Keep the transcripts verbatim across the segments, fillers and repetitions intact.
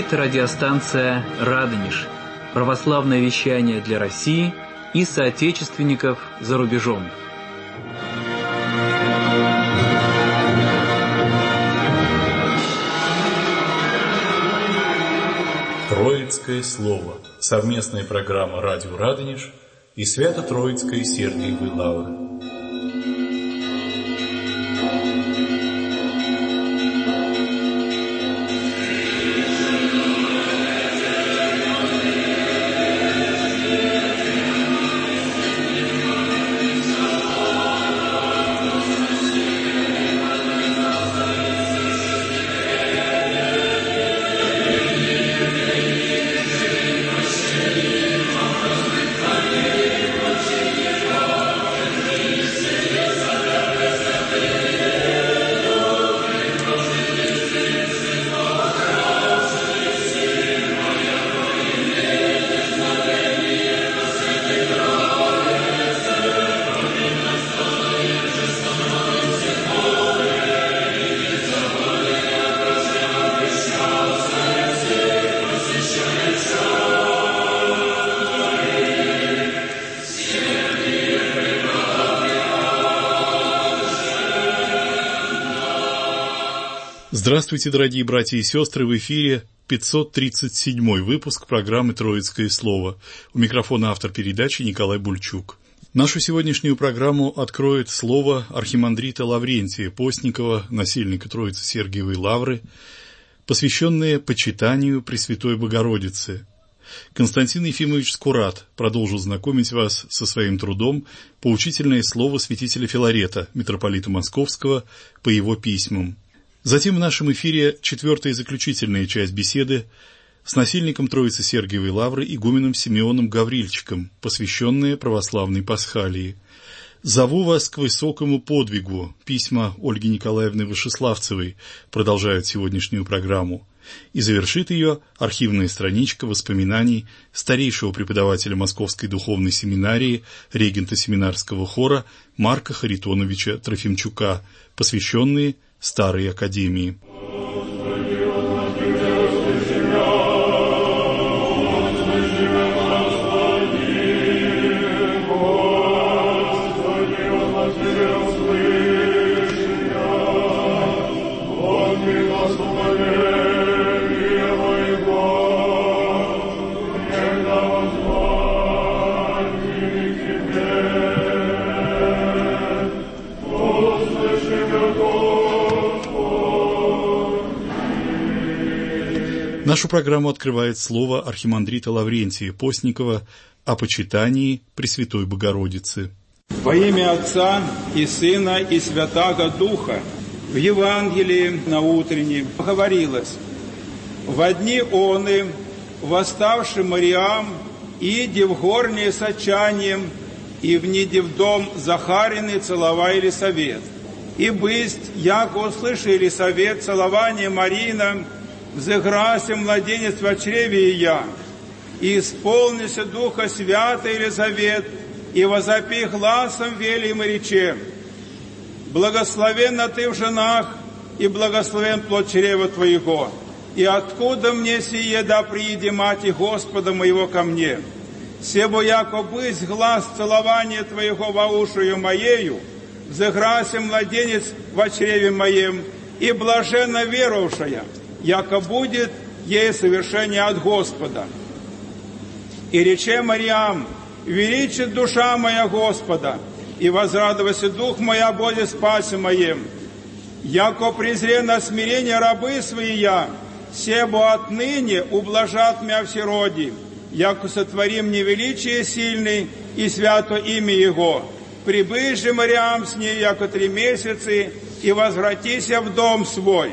Это радиостанция «Радонеж», православное вещание для России и соотечественников за рубежом. Троицкое слово. Совместная программа «Радио Радонеж» и Свято-Троицкой Сергиевой Лавры. Здравствуйте, дорогие братья и сестры, в эфире пятьсот тридцать седьмой выпуск программы «Троицкое слово». У микрофона автор передачи Николай Бульчук. Нашу сегодняшнюю программу откроет слово архимандрита Лаврентия Постникова, насельника Троицы Сергиевой Лавры, посвященное почитанию Пресвятой Богородицы. Константин Ефимович Скурат продолжил знакомить вас со своим трудом «Поучительное слово святителя Филарета, митрополита Московского, по его письмам». Затем в нашем эфире четвертая и заключительная часть беседы с насельником Троицы Сергиевой Лавры игуменом Симеоном Гаврильчиком, посвященная православной Пасхалии. «Зову вас к высокому подвигу» письма Ольги Николаевны Вышеславцевой продолжают сегодняшнюю программу. И завершит ее архивная страничка воспоминаний старейшего преподавателя Московской духовной семинарии, регента семинарского хора Марка Харитоновича Трофимчука, посвященные Старой Академии. Нашу программу открывает слово архимандрита Лаврентия Постникова о почитании Пресвятой Богородицы. Во имя Отца и Сына и Святаго Духа в Евангелии на утреннем говорилось: «Во дни оны, восставши Мариам, иди в горнее с отчанием, и вниди в дом Захарины целова Елисавет. И бысть, яко услыши Елисавет целование Марина, взыграся младенец во чреве ее, и исполнися Духа Свята Елизавет, и возопи гласом велим и рече: благословенна ты в женах, и благословен плод чрева твоего. И откуда мне сие да прииди мати Господа моего ко мне? Себо яко бысть глас целования твоего во ушию моею, взыграся младенец во чреве моем, и блаженна веровавшая, яко будет ей совершение от Господа. И рече Мариам: величит душа моя Господа, и возрадовался дух мой о Боге спасе моем. Яко презре на смирение рабы своя, себо отныне ублажат мя всероди, яко сотворим мне величие сильный и свято имя Его. Прибысь же Мариам с ней, яко три месяца, и возвратися в дом свой».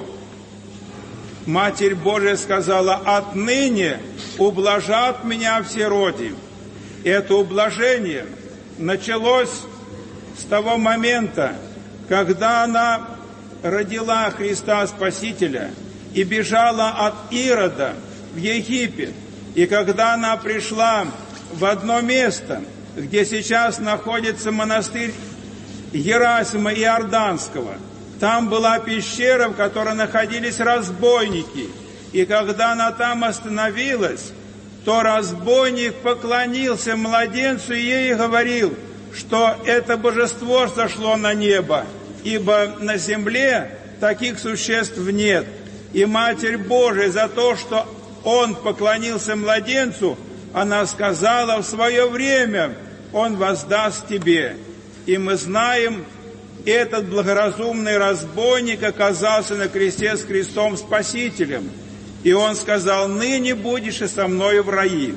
Матерь Божия сказала: «Отныне ублажат меня все роди». Это ублажение началось с того момента, когда она родила Христа Спасителя и бежала от Ирода в Египет. И когда она пришла в одно место, где сейчас находится монастырь Герасима Иорданского, там была пещера, в которой находились разбойники. И когда она там остановилась, то разбойник поклонился младенцу и ей говорил, что это божество сошло на небо, ибо на земле таких существ нет. И Матерь Божия за то, что он поклонился младенцу, она сказала: в свое время он воздаст тебе. И мы знаем, этот благоразумный разбойник оказался на кресте с Христом Спасителем. И он сказал: ныне будешь и со мною в раю.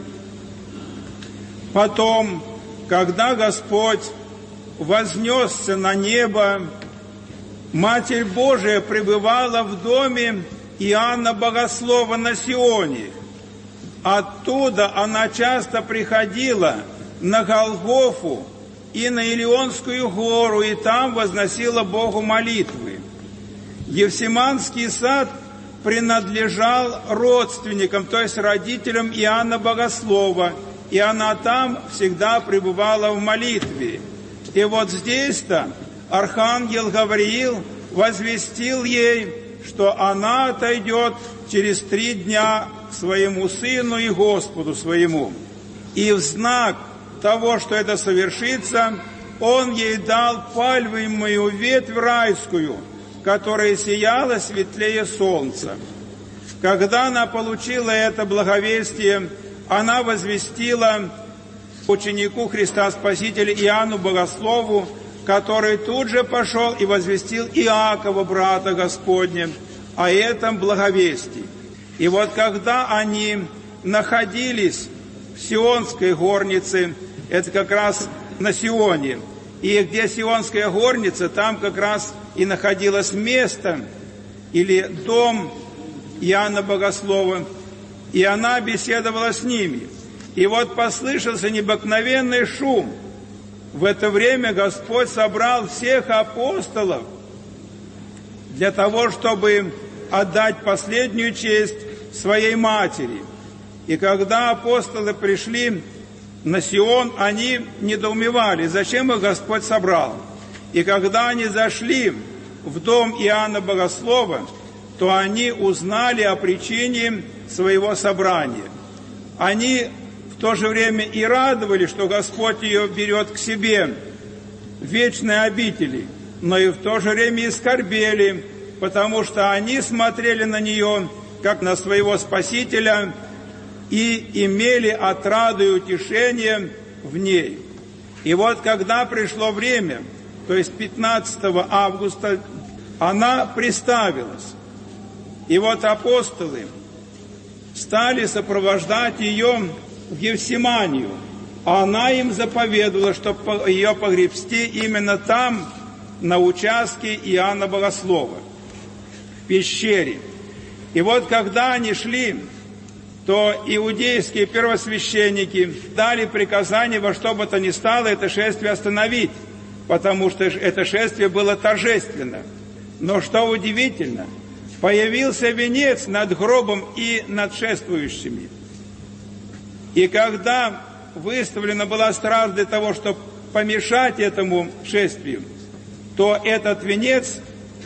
Потом, когда Господь вознесся на небо, Матерь Божия пребывала в доме Иоанна Богослова на Сионе. Оттуда она часто приходила на Голгофу и на Илионскую гору, и там возносила Богу молитвы. Евсиманский сад принадлежал родственникам, то есть родителям Иоанна Богослова, и она там всегда пребывала в молитве. И вот здесь-то архангел Гавриил возвестил ей, что она отойдет через три дня к своему сыну и Господу своему. И в знак того, что это совершится, он ей дал пальмовую ветвь райскую, которая сияла светлее солнца. Когда она получила это благовестие, она возвестила ученику Христа Спасителя Иоанну Богослову, который тут же пошел и возвестил Иакова, брата Господня, о этом благовестии. И вот когда они находились в Сионской горнице, это как раз на Сионе, и где Сионская горница, там как раз и находилось место, или дом Иоанна Богослова, и она беседовала с ними. И вот послышался необыкновенный шум. В это время Господь собрал всех апостолов для того, чтобы отдать последнюю честь своей матери. И когда апостолы пришли на Сион, они недоумевали, зачем их Господь собрал. И когда они зашли в дом Иоанна Богослова, то они узнали о причине своего собрания. Они в то же время и радовались, что Господь ее берет к себе в вечные обители, но и в то же время и скорбели, потому что они смотрели на нее, как на своего Спасителя, и имели отраду и утешение в ней. И вот когда пришло время, то есть пятнадцатого августа, она приставилась. И вот апостолы стали сопровождать ее в Гефсиманию, а она им заповедовала, чтобы ее погребсти именно там, на участке Иоанна Богослова, в пещере. И вот когда они шли, то иудейские первосвященники дали приказание во что бы то ни стало это шествие остановить, потому что это шествие было торжественно. Но что удивительно, появился венец над гробом и над шествующими. И когда выставлена была стража для того, чтобы помешать этому шествию, то этот венец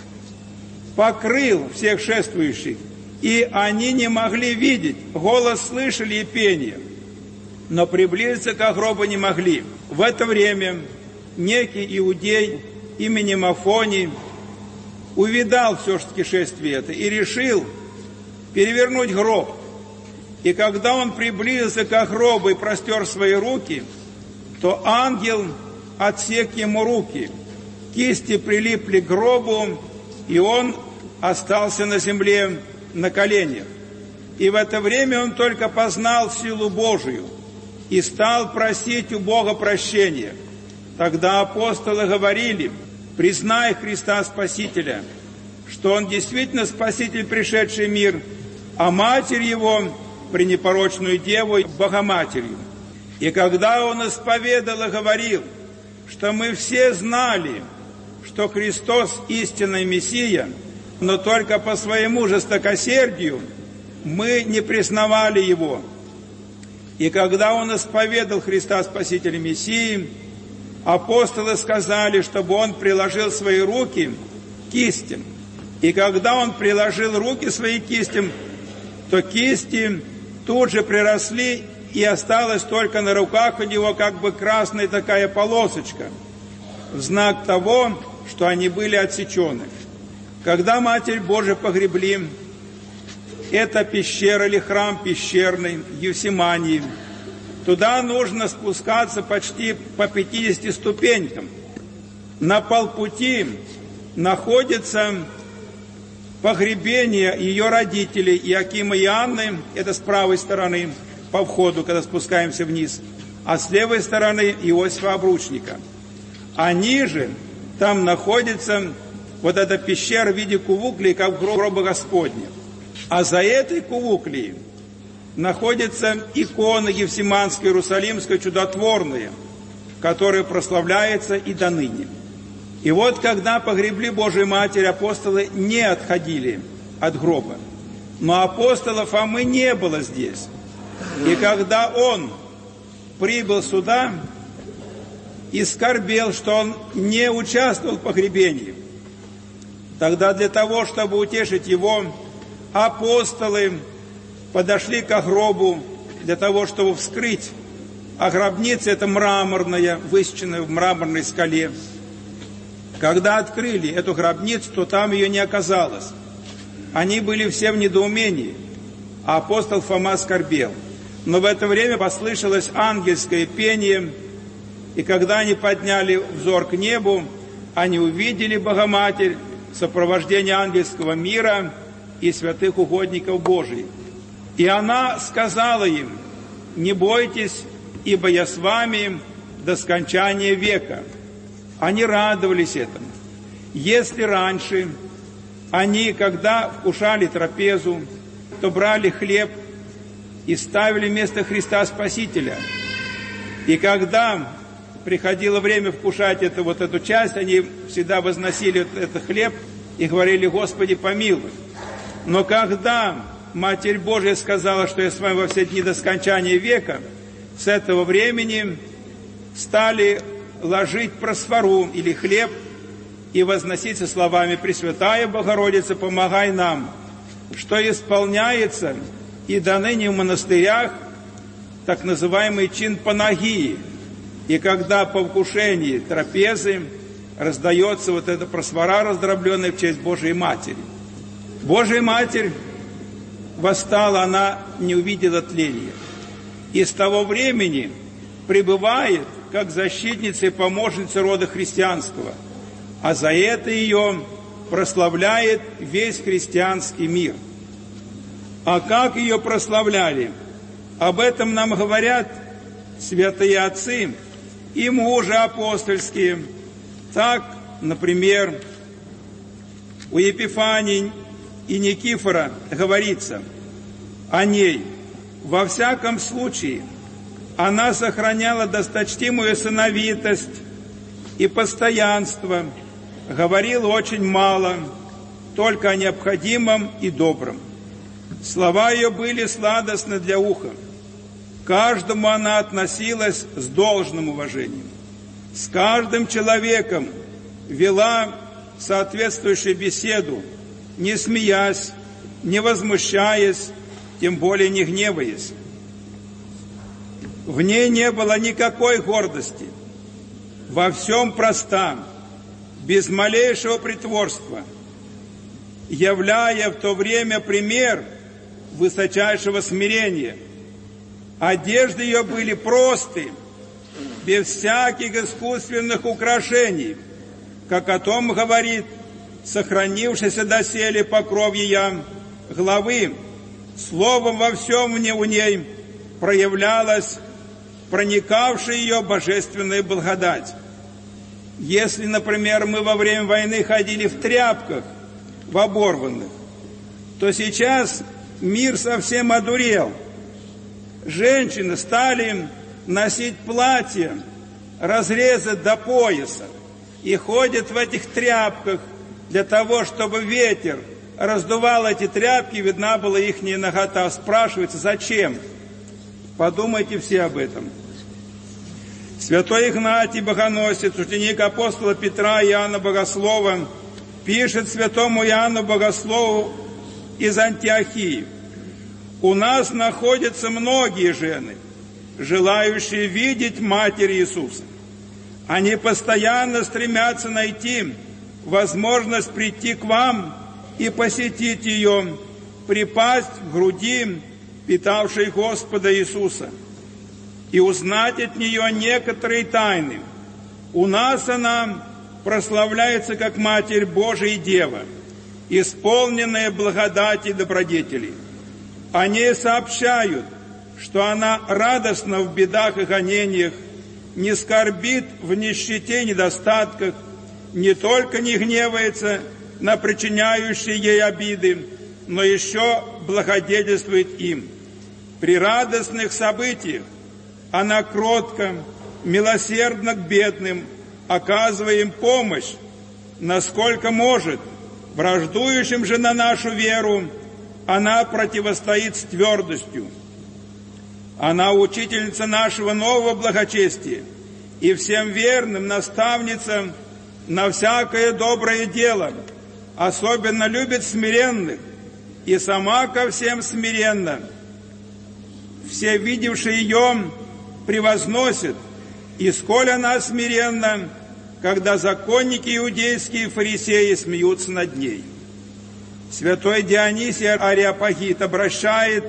покрыл всех шествующих, и они не могли видеть, голос слышали и пение, но приблизиться к гробу не могли. В это время некий иудей именем Афоний увидал все-таки шествие это и решил перевернуть гроб. И когда он приблизился к гробу и простер свои руки, то ангел отсек ему руки, кисти прилипли к гробу, и он остался на земле на коленях. И в это время он только познал силу Божию и стал просить у Бога прощения. Тогда апостолы говорили: признай Христа Спасителя, что Он действительно Спаситель, пришедший в мир, а Матерь Его, пренепорочную Деву, Богоматерью. И когда Он исповедал и говорил, что мы все знали, что Христос истинный Мессия, но только по своему жестокосердию мы не признавали Его. И когда Он исповедал Христа Спасителя Мессии, апостолы сказали, чтобы Он приложил свои руки к кистям. И когда Он приложил руки свои к кистям, то кисти тут же приросли, и осталась только на руках у него как бы красная такая полосочка, в знак того, что они были отсечены. Когда Матерь Божию погребли, это пещера или храм пещерный в Евсимании, туда нужно спускаться почти по пятидесяти ступенькам. На полпути находится погребение ее родителей Иоакима и Анны, это с правой стороны по входу, когда спускаемся вниз, а с левой стороны Иосифа Обручника. А ниже там находится вот эта пещера в виде кувуклии, как в гробе Господня. А за этой кувуклией находится икона Евсиманская, Иерусалимская, чудотворная, которая прославляется и до ныне. И вот, когда погребли Божию Матерь, апостолы не отходили от гроба. Но апостола Фомы не было здесь. И когда он прибыл сюда и скорбел, что он не участвовал в погребении, тогда для того, чтобы утешить его, апостолы подошли к гробу для того, чтобы вскрыть. А гробница это мраморная, высеченная в мраморной скале. Когда открыли эту гробницу, то там ее не оказалось. Они были все в недоумении, а апостол Фома скорбел. Но в это время послышалось ангельское пение, и когда они подняли взор к небу, они увидели Богоматерь в сопровождении ангельского мира и святых угодников Божиих. И она сказала им: «Не бойтесь, ибо я с вами до скончания века». Они радовались этому. Если раньше они, когда вкушали трапезу, то брали хлеб и ставили вместо Христа Спасителя. И когда приходило время вкушать это, вот эту часть, они всегда возносили этот хлеб и говорили: «Господи, помилуй». Но когда Матерь Божия сказала, что я с вами во все дни до скончания века, с этого времени стали ложить просфору или хлеб и возносить со словами: «Пресвятая Богородица, помогай нам», что исполняется и до ныне в монастырях так называемый чин панагии. И когда по вкушении трапезы раздается вот эта просфора раздробленная в честь Божией Матери. Божия Матерь восстала, она не увидела тления. И с того времени пребывает как защитница и помощница рода христианского, а за это ее прославляет весь христианский мир. А как ее прославляли? Об этом нам говорят святые отцы и мужи апостольские. Так, например, у Епифании и Никифора говорится о ней: «Во всяком случае она сохраняла досточтимую сыновитость и постоянство, говорила очень мало, только о необходимом и добром. Слова ее были сладостны для уха. К каждому она относилась с должным уважением. С каждым человеком вела соответствующую беседу, не смеясь, не возмущаясь, тем более не гневаясь. В ней не было никакой гордости, во всем проста, без малейшего притворства, являя в то время пример высочайшего смирения. Одежды ее были просты, без всяких искусственных украшений, как о том говорит сохранившийся доселе покров ее главы. Словом во всем у ней проявлялась проникавшая ее божественная благодать. Если, например, мы во время войны ходили в тряпках, в оборванных, то сейчас мир совсем одурел. Женщины стали носить платья, разрезы до пояса, и ходят в этих тряпках для того, чтобы ветер раздувал эти тряпки, видна была ихняя нагота. Спрашивается, зачем? Подумайте все об этом. Святой Игнатий Богоносец, ученик апостола Петра и Иоанна Богослова, пишет святому Иоанну Богослову из Антиохии: У нас находятся многие жены, желающие видеть Матерь Иисуса. Они постоянно стремятся найти возможность прийти к вам и посетить ее, припасть к груди, питавшей Господа Иисуса, и узнать от нее некоторые тайны. У нас она прославляется как Матерь Божия и Дева, исполненная благодати и добродетелей. О ней сообщают, что она радостна в бедах и гонениях, не скорбит в нищете и недостатках, не только не гневается на причиняющие ей обиды, но еще благодетельствует им. При радостных событиях она кротко, милосердна к бедным, оказывая им помощь, насколько может. Враждующим же на нашу веру она противостоит с твердостью. Она учительница нашего нового благочестия и всем верным наставница на всякое доброе дело, особенно любит смиренных и сама ко всем смиренна. Все, видевшие ее, превозносят, и сколь она смиренна, когда законники иудейские и фарисеи смеются над ней. Святой Дионисий Ареопагит обращает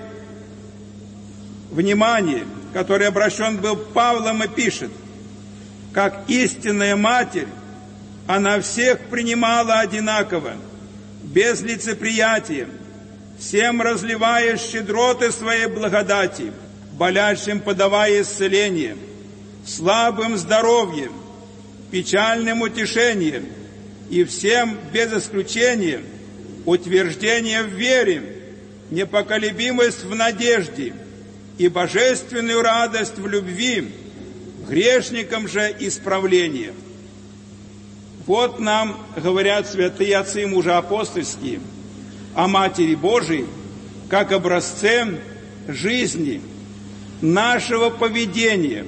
внимание, который обращен был Павлом, и пишет: как истинная Матерь, она всех принимала одинаково, без лицеприятия, всем разливая щедроты своей благодати, болящим подавая исцеление, слабым здоровье, печальным утешением, и всем без исключения утверждение в вере, непоколебимость в надежде и божественную радость в любви, грешникам же исправление. Вот нам говорят святые отцы и мужи апостольские о Матери Божией как образце жизни, нашего поведения.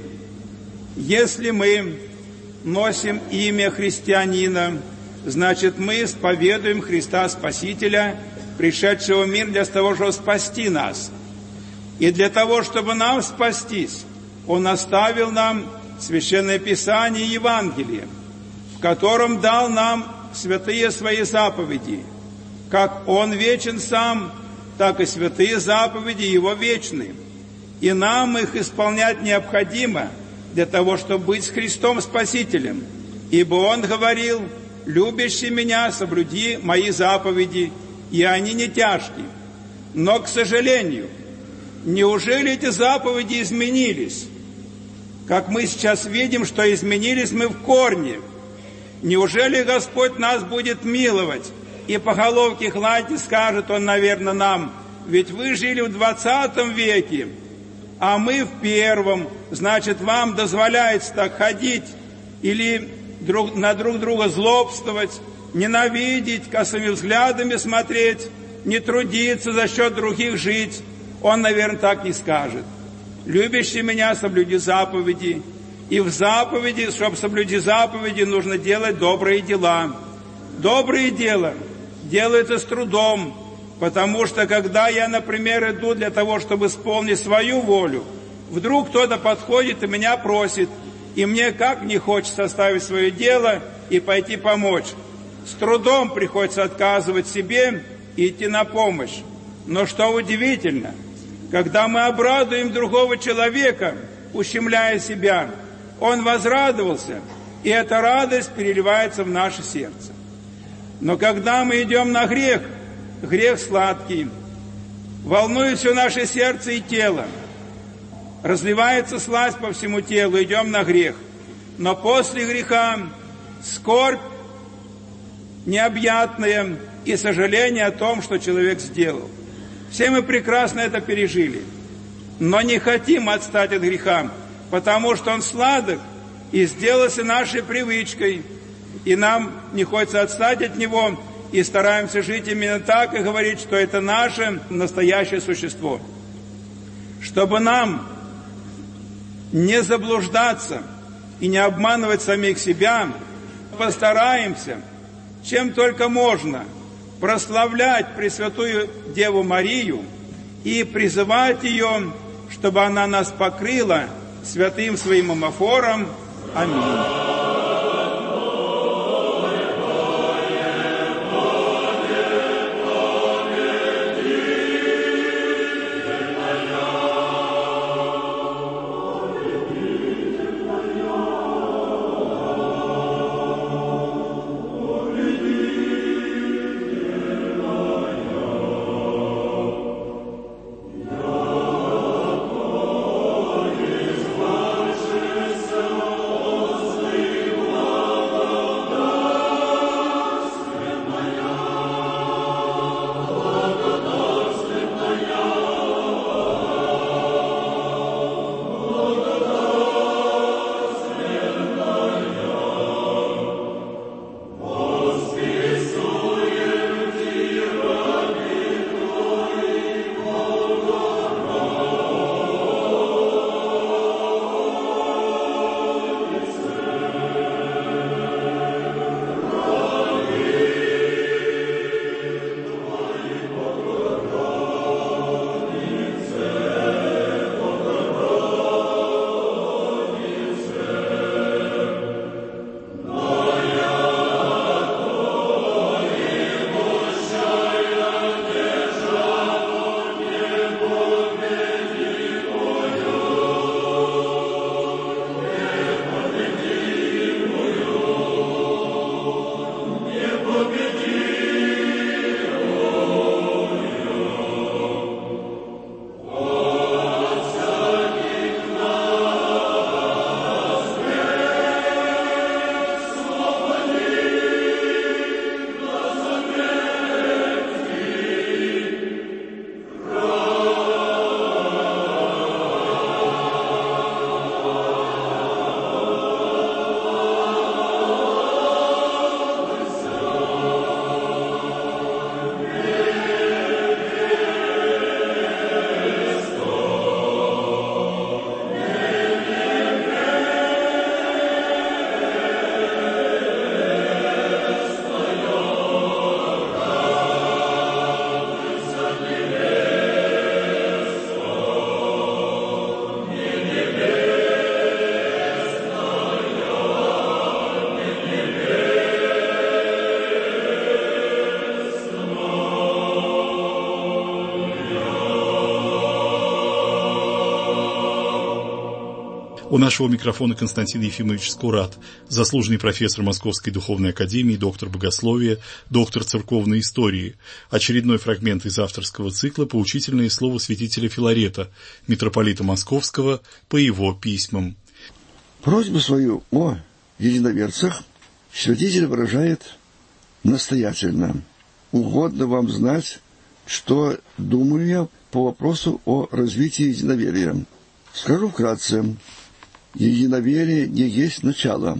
Если мы носим имя христианина, значит, мы исповедуем Христа Спасителя, пришедшего в мир для того, чтобы спасти нас. И для того, чтобы нам спастись, Он оставил нам Священное Писание и Евангелие, в котором дал нам святые свои заповеди. Как Он вечен сам, так и святые заповеди Его вечны. И нам их исполнять необходимо для того, чтобы быть с Христом Спасителем. Ибо Он говорил: «Любящий Меня, соблюди Мои заповеди, и они не тяжкие». Но, к сожалению, неужели эти заповеди изменились? Как мы сейчас видим, что изменились мы в корне. Неужели Господь нас будет миловать и по головке гладить, и скажет Он, наверное, нам: ведь вы жили в двадцатом веке, а мы в первом, значит, вам дозволяется так ходить или друг, на друг друга злобствовать, ненавидеть, косыми взглядами смотреть, не трудиться, за счет других жить. Он, наверное, так не скажет. Любящий Меня, соблюди заповеди. И в заповеди, чтобы соблюдить заповеди, нужно делать добрые дела. Добрые дела делаются с трудом, потому что, когда я, например, иду для того, чтобы исполнить свою волю, вдруг кто-то подходит и меня просит, и мне как не хочется оставить свое дело и пойти помочь. С трудом приходится отказывать себе и идти на помощь. Но что удивительно, когда мы обрадуем другого человека, ущемляя себя, он возрадовался, и эта радость переливается в наше сердце. Но когда мы идем на грех, грех сладкий, волнует все наше сердце и тело, разливается сласть по всему телу, идем на грех. Но после греха скорбь необъятная и сожаление о том, что человек сделал. Все мы прекрасно это пережили, но не хотим отстать от греха, потому что он сладок и сделался нашей привычкой, и нам не хочется отстать от него, и стараемся жить именно так и говорить, что это наше настоящее существо. Чтобы нам не заблуждаться и не обманывать самих себя, постараемся, чем только можно, прославлять Пресвятую Деву Марию и призывать ее, чтобы она нас покрыла святым своим омофором. Аминь. У нашего микрофона Константин Ефимович Скурат, заслуженный профессор Московской духовной академии, доктор богословия, доктор церковной истории. Очередной фрагмент из авторского цикла «Поучительное слово святителя Филарета», митрополита Московского, по его письмам. Просьбу свою о единоверцах святитель выражает настоятельно. Угодно вам знать, что думаю я по вопросу о развитии единоверия. Скажу вкратце. Единоверие не есть начало.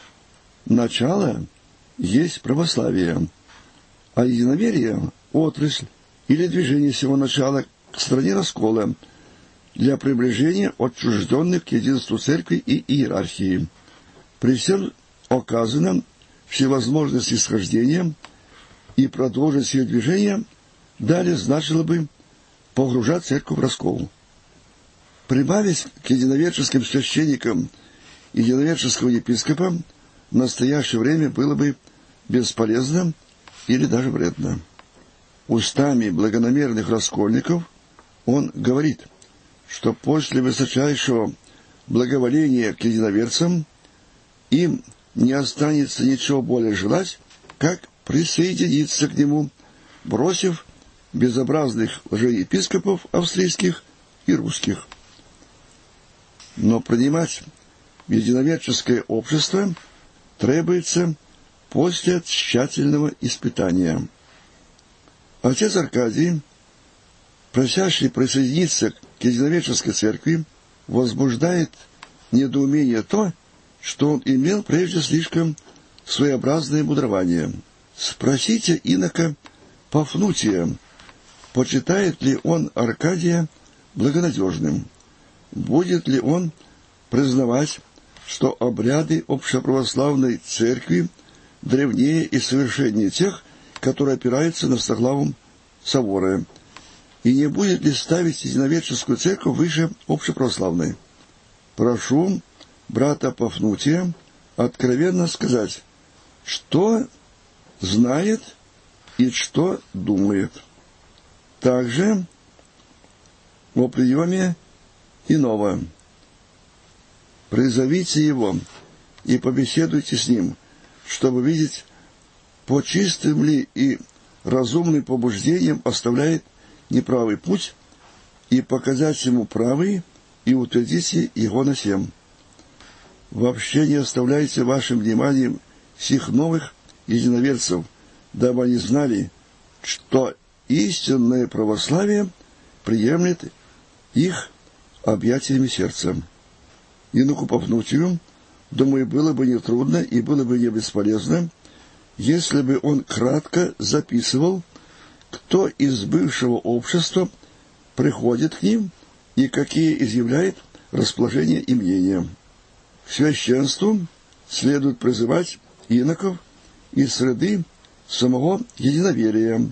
Начало есть православие. А единоверие – отрасль или движение всего начала к стороне раскола для приближения отчужденных к единству церкви и иерархии. При всем оказанном всевозможности исхождения и продолжить ее движение далее значило бы погружать церковь в раскол. Прибавить к единоверческим священникам единоверческого епископа в настоящее время было бы бесполезно или даже вредно. Устами благонамеренных раскольников он говорит, что после высочайшего благоволения к единоверцам им не останется ничего более желать, как присоединиться к нему, бросив безобразных лжеепископов австрийских и русских. Но принимать единоверческое общество требуется после тщательного испытания. Отец Аркадий, просящий присоединиться к единоверческой церкви, возбуждает недоумение то, что он имел прежде слишком своеобразное мудрование. Спросите инока Пафнутия, почитает ли он Аркадия благонадежным. Будет ли он признавать, что обряды общеправославной церкви древнее и совершеннее тех, которые опираются на Стоглавом соборе? и не будет ли ставить единоверческую церковь выше общеправославной? Прошу брата Пафнутия откровенно сказать, что знает и что думает. Также о приеме иного. Призовите его и побеседуйте с ним, чтобы видеть, по чистым ли и разумным побуждениям оставляет неправый путь, и показать ему правый, и утвердите его на сем. Вообще не оставляйте вашим вниманием сих новых единоверцев, дабы они знали, что истинное православие приемлет их объятиями сердца. Инуку Пафнутию, думаю, было бы нетрудно и было бы не бесполезно, если бы он кратко записывал, кто из бывшего общества приходит к ним и какие изъявляет расположение и мнения. К священству следует призывать иноков из среды самого единоверия.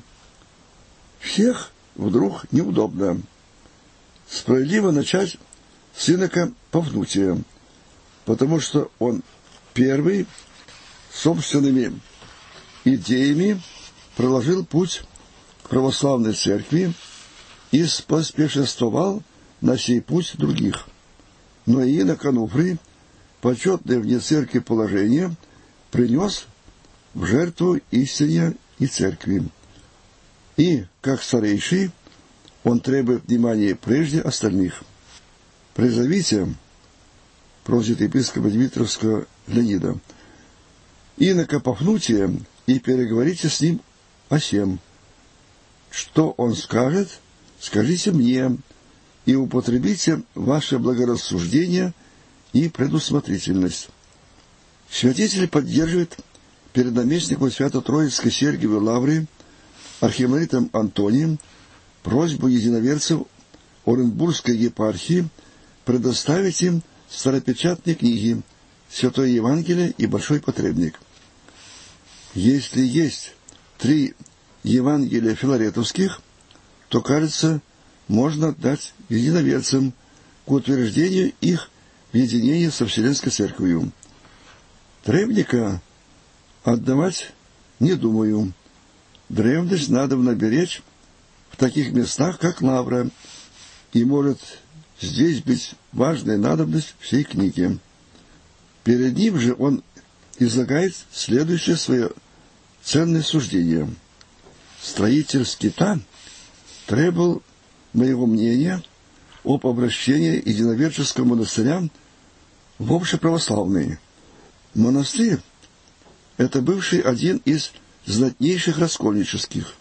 Всех вдруг неудобно. Справедливо начать с инока Пафнутия, потому что он первый собственными идеями проложил путь к православной церкви и споспешествовал на сей путь других. Но и инок Ануфрий, почетное вне церкви положение, принес в жертву истине и церкви. И, как старейший, он требует внимания прежде остальных. «Призовите», — просит епископа Дмитровского Леонида, «инока Пафнутия и переговорите с ним о сем. Что он скажет, скажите мне, и употребите ваше благорассуждение и предусмотрительность». Святитель поддерживает перед наместником Свято-Троицкой Сергиевой Лавры архимандритом Антонием просьбу единоверцев Оренбургской епархии предоставить им старопечатные книги Святое Евангелие и Большой Потребник. Если есть три Евангелия филаретовских, то, кажется, можно дать единоверцам к утверждению их в единении со Вселенской Церковью. Требника отдавать не думаю. Древность надо наберечь в таких местах, как Лавра, и может здесь быть важная надобность всей книги. Перед ним же он излагает следующее свое ценное суждение. Строитель скита требовал моего мнения об обращении единоверческого монастыря в общеправославный. Монастырь — это бывший один из знатнейших раскольнических.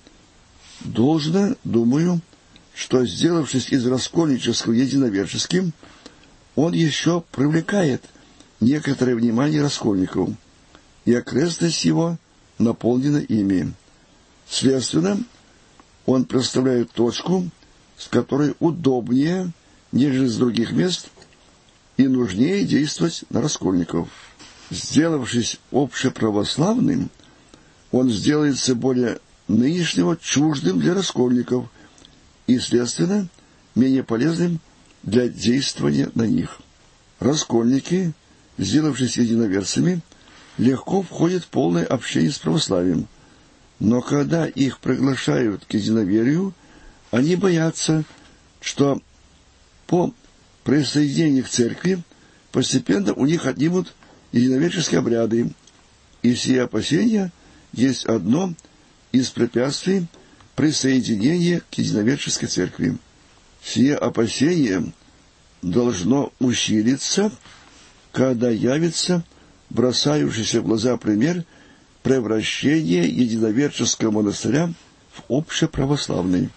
Должно, думаю, что, сделавшись из раскольнического единоверческим, он еще привлекает некоторое внимание раскольников, и окрестность его наполнена ими. Следственно, он представляет точку, с которой удобнее, нежели с других мест, и нужнее действовать на раскольников. Сделавшись общеправославным, он сделается более нынешнего чуждым для раскольников и, следственно, менее полезным для действования на них. Раскольники, сделавшись единоверцами, легко входят в полное общение с православием, но когда их приглашают к единоверию, они боятся, что по присоединении к церкви постепенно у них отнимут единоверческие обряды, и все опасения есть одно из препятствий присоединения к единоверческой церкви. Все опасения должно усилиться, когда явится бросающийся в глаза пример превращения единоверческого монастыря в общеправославный.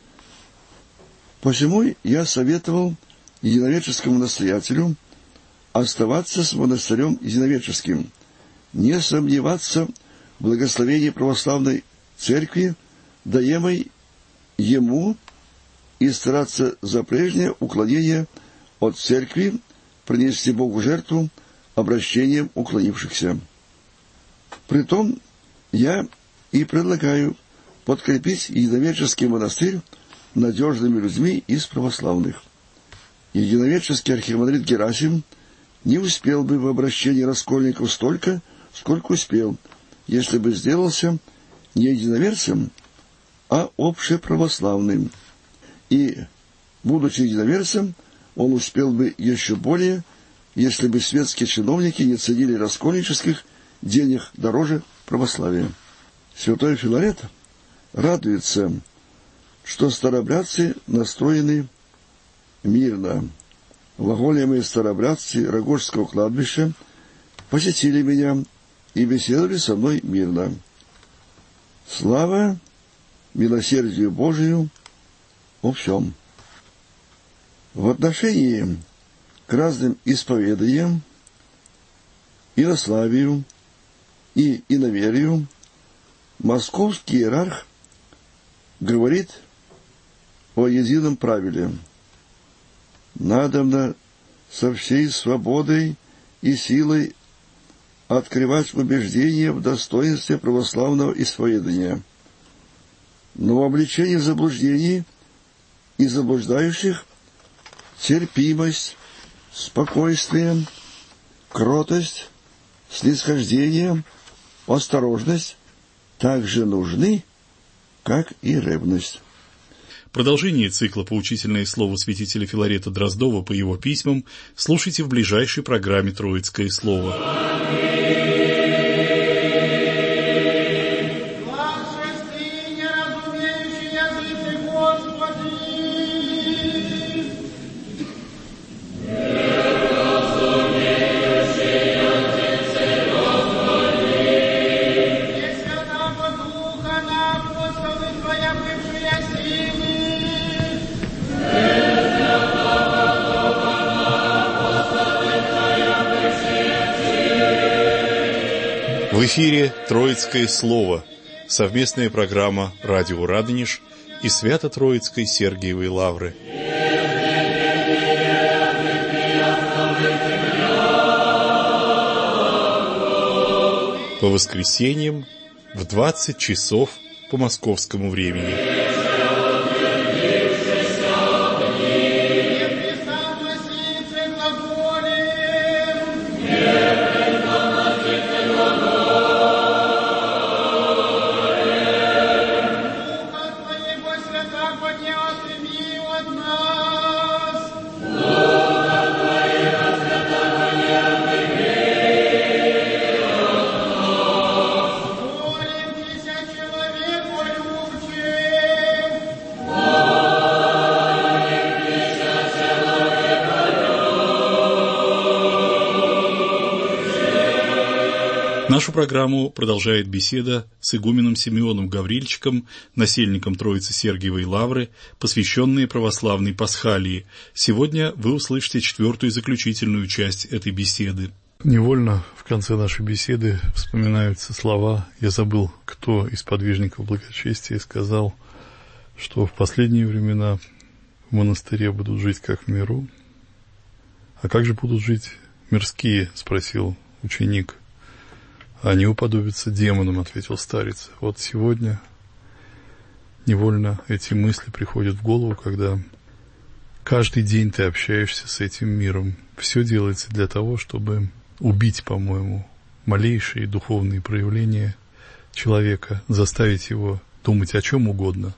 Посему я советовал единоверческому настоятелю оставаться с монастырем единоверческим, не сомневаться в благословении православной церкви, даемой ему, и стараться за прежнее уклонение от церкви принести Богу жертву обращением уклонившихся. Притом я и предлагаю подкрепить единоверческий монастырь надежными людьми из православных. Единоверческий архимандрит Герасим не успел бы в обращении раскольников столько, сколько успел, если бы сделался не единоверцем, а общеправославным. И, будучи единоверцем, он успел бы еще более, если бы светские чиновники не ценили раскольнических денег дороже православия. Святой Филарет радуется, что старобрядцы настроены мирно. Глаголемые старобрядцы Рогожского кладбища посетили меня и беседовали со мной мирно. Слава милосердию Божию о всем. В отношении к разным исповеданиям, инославию и иноверию московский иерарх говорит о едином правиле. Надобно со всей свободой и силой открывать убеждение в достоинстве православного исповедания, но в обличении заблуждений и заблуждающих терпимость, спокойствие, кротость, снисхождение, осторожность также нужны, как и ревность. Продолжение цикла «Поучительное слово» святителя Филарета Дроздова по его письмам слушайте в ближайшей программе «Троицкое слово». В эфире «Троицкое слово» – совместная программа «Радио Радонеж» и Свято-Троицкой Сергиевой Лавры. По воскресеньям в двадцать часов по московскому времени. Нашу программу продолжает беседа с игуменом Симеоном Гаврильчиком, насельником Троицы Сергиевой Лавры, посвященная православной Пасхалии. Сегодня вы услышите четвертую и заключительную часть этой беседы. Невольно в конце нашей беседы вспоминаются слова, я забыл, кто из подвижников благочестия сказал, что в последние времена в монастыре будут жить как в миру. А как же будут жить мирские, спросил ученик. Они уподобятся демонам, ответил старец. Вот сегодня невольно эти мысли приходят в голову, когда каждый день ты общаешься с этим миром. Все делается для того, чтобы убить, по-моему, малейшие духовные проявления человека, заставить его думать о чем угодно,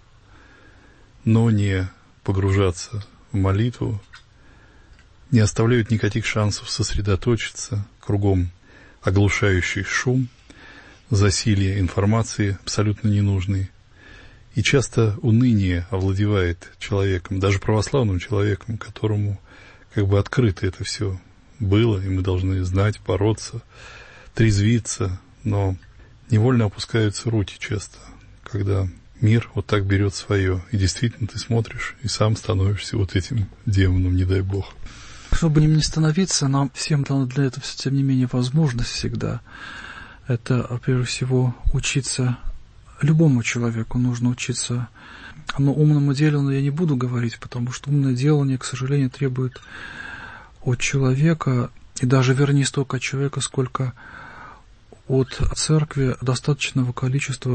но не погружаться в молитву, не оставляют никаких шансов сосредоточиться, кругом оглушающий шум, засилье информации абсолютно ненужной. И часто уныние овладевает человеком, даже православным человеком, которому как бы открыто это все было, и мы должны знать, бороться, трезвиться, но невольно опускаются руки часто, когда мир вот так берет свое, и действительно ты смотришь и сам становишься вот этим демоном, не дай бог. Чтобы не становиться, нам всем дано для этого, тем не менее, возможность всегда. Это, прежде всего, учиться любому человеку, нужно учиться. Но умному делу я не буду говорить, потому что умное делание, к сожалению, требует от человека, и даже, вернее, столько от человека, сколько от церкви, достаточного количества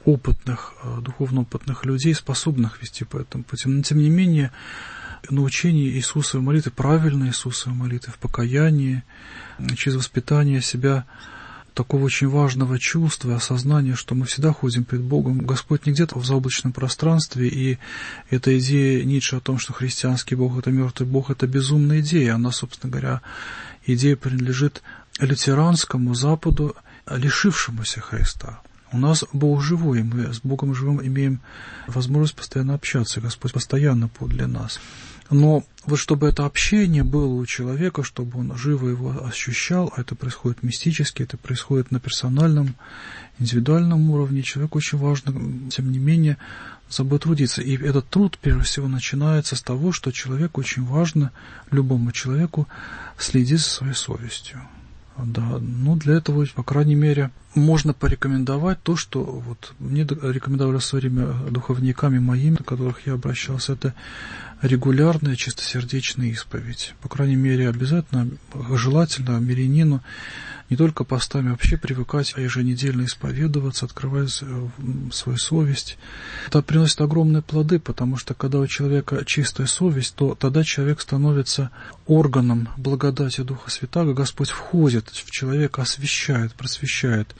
опытных, духовно опытных людей, способных вести по этому пути. Но, тем не менее, научение Иисусовой молитвы, правильной Иисусовой молитвы в покаянии, через воспитание себя такого очень важного чувства и осознания, что мы всегда ходим пред Богом. Господь не где-то в заоблачном пространстве, и эта идея Ницше о том, что христианский Бог – это мертвый Бог, это безумная идея. Она, собственно говоря, идея принадлежит лютеранскому Западу, лишившемуся Христа. У нас Бог живой, и мы с Богом живым имеем возможность постоянно общаться, Господь постоянно подле нас. Но вот чтобы это общение было у человека, чтобы он живо его ощущал, а это происходит мистически, это происходит на персональном, индивидуальном уровне, человеку очень важно, тем не менее, собой трудиться. И этот труд, прежде всего, начинается с того, что человеку очень важно, любому человеку, следить за своей совестью. Да, ну для этого, по крайней мере, можно порекомендовать то, что вот мне рекомендовали в свое время духовниками моими, до которых я обращался, это регулярная чистосердечная исповедь. По крайней мере, обязательно, желательно мирянину не только постами, вообще привыкать еженедельно исповедоваться, открывать свою совесть. Это приносит огромные плоды, потому что когда у человека чистая совесть, то тогда человек становится органом благодати Духа Святаго. Господь входит в человека, освящает, просвещает.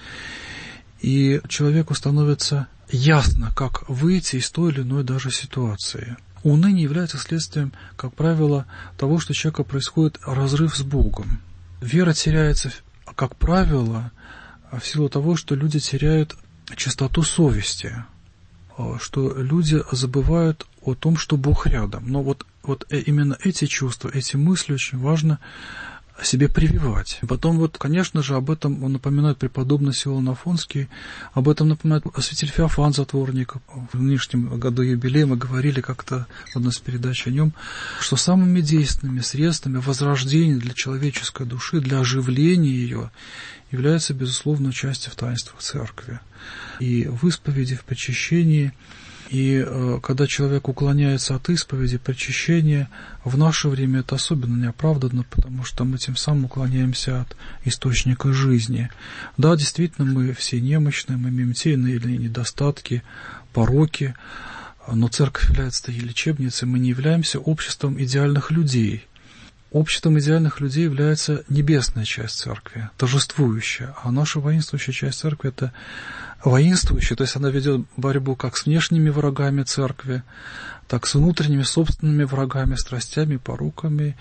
И человеку становится ясно, как выйти из той или иной даже ситуации. Уныние является следствием, как правило, того, что у человека происходит разрыв с Богом. Вера теряется, как правило, в силу того, что люди теряют чистоту совести, что люди забывают о том, что Бог рядом. Но вот, вот именно эти чувства, эти мысли очень важно себе прививать. И потом, вот, конечно же, об этом он напоминает преподобный Силуан Афонский, об этом напоминает святитель Феофан Затворник. В нынешнем году юбилея мы говорили как-то в одной из передач о нем, что самыми действенными средствами возрождения для человеческой души, для оживления ее, является, безусловно, участие в таинствах Церкви. И в исповеди, в причащении. И э, когда человек уклоняется от исповеди, причащения, в наше время это особенно неоправданно, потому что мы тем самым уклоняемся от источника жизни. Да, действительно, мы все немощные, мы имеем те или иные недостатки, пороки, но Церковь является и лечебницей, мы не являемся обществом идеальных людей. Обществом идеальных людей является небесная часть Церкви, торжествующая, а наша воинствующая часть Церкви – это воинствующая, то есть она ведет борьбу как с внешними врагами Церкви, так и с внутренними собственными врагами, страстями, пороками.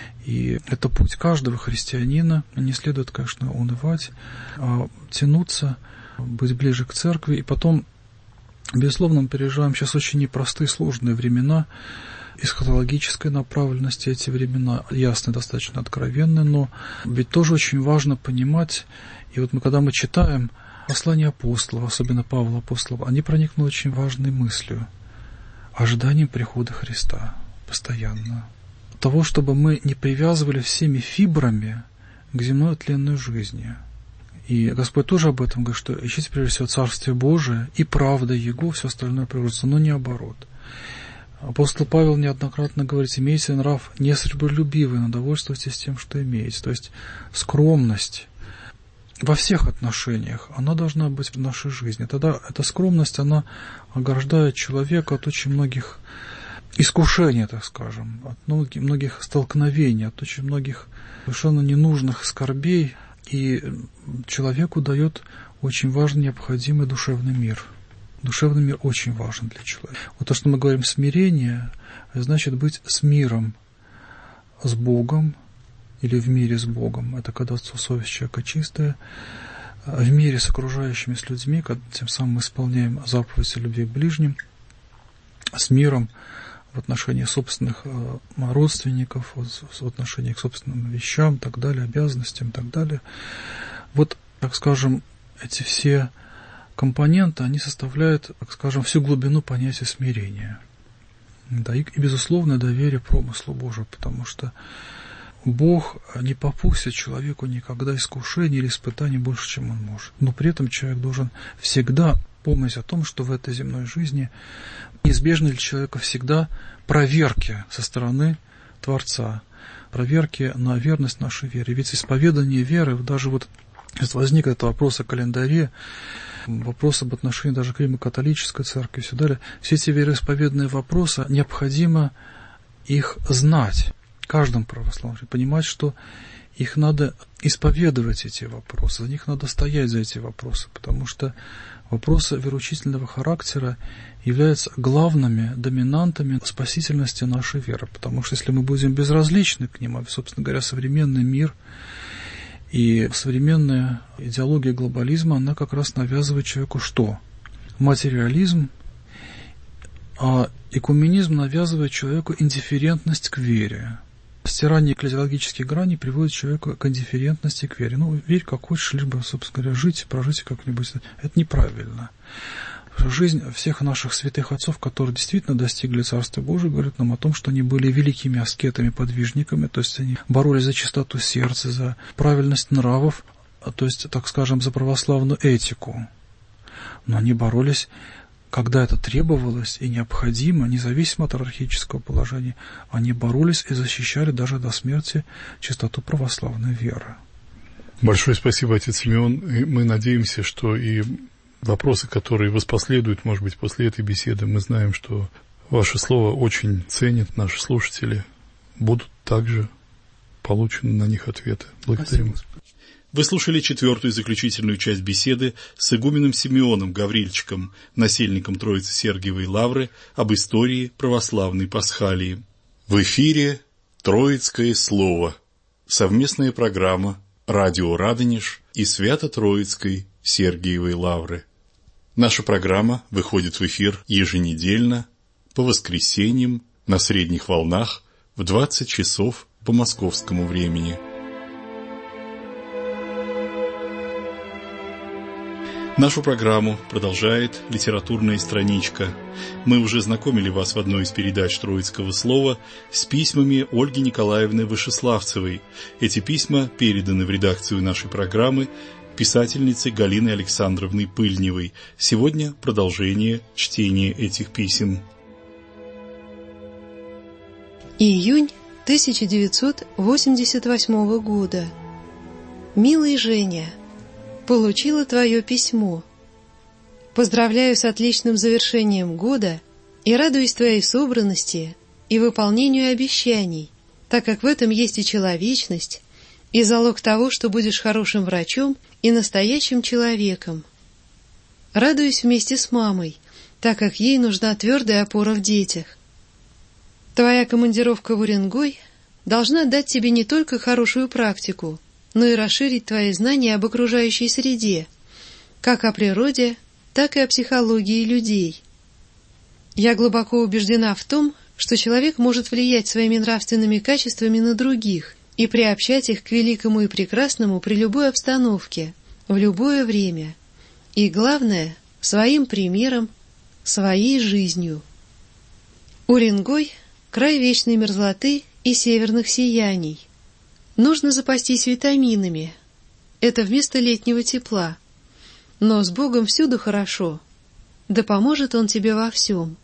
И это путь каждого христианина. Не следует, конечно, унывать, а тянуться, быть ближе к Церкви. И потом, безусловно, мы переживаем сейчас очень непростые, сложные времена, эсхатологической направленности эти времена, ясны, достаточно откровенны, но ведь тоже очень важно понимать, и вот мы, когда мы читаем послания апостолов, особенно Павла апостола, они проникнули очень важной мыслью, ожиданием прихода Христа постоянно. Того, чтобы мы не привязывали всеми фибрами к земной тленной жизни. И Господь тоже об этом говорит, что ищите прежде всего Царствие Божие, и правда Его, все остальное приложится, но не оборот. Апостол Павел неоднократно говорит: имейте нрав не сребролюбивый, но довольствуйтесь тем, что имеете. То есть скромность во всех отношениях, она должна быть в нашей жизни. Тогда эта скромность, она ограждает человека от очень многих искушений, так скажем, от многих, многих столкновений, от очень многих совершенно ненужных скорбей, и человеку дает очень важный, необходимый душевный мир. Душевный мир очень важен для человека. Вот то, что мы говорим смирение, значит быть с миром, с Богом, или в мире с Богом. Это когда совесть человека чистая. В мире с окружающими, с людьми, когда тем самым мы исполняем заповеди любви к ближним, с миром в отношении собственных родственников, в отношении к собственным вещам, так далее, обязанностям, так далее. Вот, так скажем, эти все компоненты, они составляют, так скажем, всю глубину понятия смирения. Да, и, и безусловно, доверие промыслу Божию, потому что Бог не попустит человеку никогда искушений или испытаний больше, чем он может. Но при этом человек должен всегда помнить о том, что в этой земной жизни неизбежны для человека всегда проверки со стороны Творца, проверки на верность нашей вере. Ведь исповедание веры, даже вот возник этот вопрос о календаре, вопрос об отношении даже к Римо-католической церкви и все далее. Все эти вероисповедные вопросы, необходимо их знать, каждому православному, понимать, что их надо исповедовать, эти вопросы, за них надо стоять, за эти вопросы, потому что вопросы вероучительного характера являются главными доминантами спасительности нашей веры, потому что если мы будем безразличны к ним, а, собственно говоря, современный мир и современная идеология глобализма, она как раз навязывает человеку что? Материализм, а экуменизм навязывает человеку индифферентность к вере. Стирание экклезиологических граней приводит человека к индифферентности к вере. Ну, верь как хочешь, либо, собственно говоря, жить, прожить как-нибудь. Это неправильно. Жизнь всех наших святых отцов, которые действительно достигли Царства Божия, говорит нам о том, что они были великими аскетами, подвижниками, то есть они боролись за чистоту сердца, за правильность нравов, то есть, так скажем, за православную этику. Но они боролись, когда это требовалось и необходимо, независимо от иерархического положения, они боролись и защищали даже до смерти чистоту православной веры. Большое спасибо, отец Симеон. И мы надеемся, что и вопросы, которые воспоследуют, может быть, после этой беседы, мы знаем, что ваше слово очень ценят наши слушатели, будут также получены на них ответы. Благодарим. Спасибо. Вы слушали четвертую заключительную часть беседы с игуменом Симеоном Гаврильчиком, насельником Троицы Сергиевой Лавры, об истории православной Пасхалии. В эфире «Троицкое слово» – совместная программа «Радио Радонеж» и Свято-Троицкой Сергиевой Лавры. Наша программа выходит в эфир еженедельно, по воскресеньям, на средних волнах, в двадцать часов по московскому времени. Нашу программу продолжает литературная страничка. Мы уже знакомили вас в одной из передач «Троицкого слова» с письмами Ольги Николаевны Вышеславцевой. Эти письма переданы в редакцию нашей программы писательницы Галины Александровны Пыльневой. Сегодня продолжение чтения этих писем. Июнь тысяча девятьсот восемьдесят восьмого года. Милый Женя, получила твое письмо. Поздравляю с отличным завершением года и радуюсь твоей собранности и выполнению обещаний, так как в этом есть и человечность, и залог того, что будешь хорошим врачом и настоящим человеком. Радуюсь вместе с мамой, так как ей нужна твердая опора в детях. Твоя командировка в Уренгой должна дать тебе не только хорошую практику, но и расширить твои знания об окружающей среде, как о природе, так и о психологии людей. Я глубоко убеждена в том, что человек может влиять своими нравственными качествами на других и приобщать их к великому и прекрасному при любой обстановке, в любое время. И главное, своим примером, своей жизнью. Уренгой – край вечной мерзлоты и северных сияний. Нужно запастись витаминами. Это вместо летнего тепла. Но с Богом всюду хорошо. Да поможет Он тебе во всем.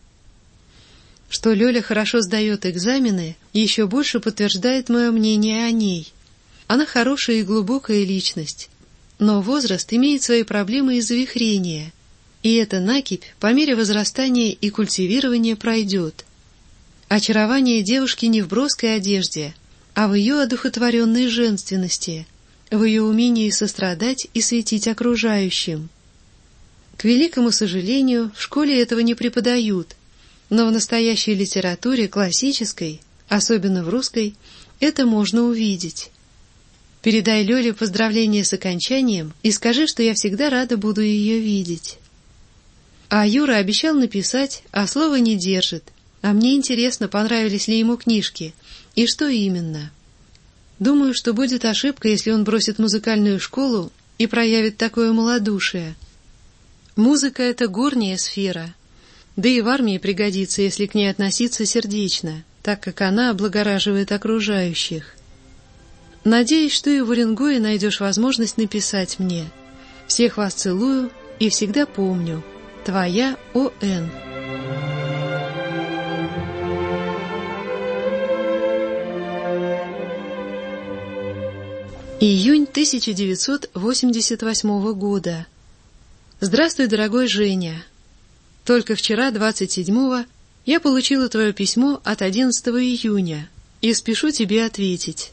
Что Лёля хорошо сдает экзамены, еще больше подтверждает мое мнение о ней. Она хорошая и глубокая личность. Но возраст имеет свои проблемы и завихрения. И эта накипь по мере возрастания и культивирования пройдет. Очарование девушки не в броской одежде, а в ее одухотворенной женственности, в ее умении сострадать и светить окружающим. К великому сожалению, в школе этого не преподают, но в настоящей литературе, классической, особенно в русской, это можно увидеть. Передай Лёле поздравления с окончанием и скажи, что я всегда рада буду ее видеть. А Юра обещал написать, а слова не держит, а мне интересно, понравились ли ему книжки, и что именно? Думаю, что будет ошибка, если он бросит музыкальную школу и проявит такое малодушие. Музыка — это горняя сфера, да и в армии пригодится, если к ней относиться сердечно, так как она облагораживает окружающих. Надеюсь, что и в Уренгое найдешь возможность написать мне. Всех вас целую и всегда помню. Твоя О Н Июнь тысяча девятьсот восемьдесят восьмого года. Здравствуй, дорогой Женя. Только вчера, двадцать седьмого, я получила твое письмо от одиннадцатого июня и спешу тебе ответить.